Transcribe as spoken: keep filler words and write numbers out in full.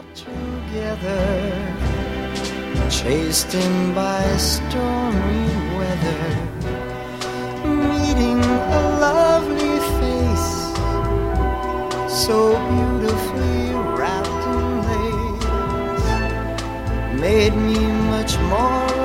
together, chased in by stormy weather, meeting a lovely face, so beautifully wrapped in lace, made me much more